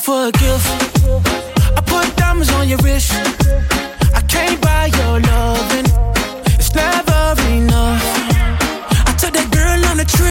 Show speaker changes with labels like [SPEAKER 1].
[SPEAKER 1] for a gift. I put diamonds on your wrist.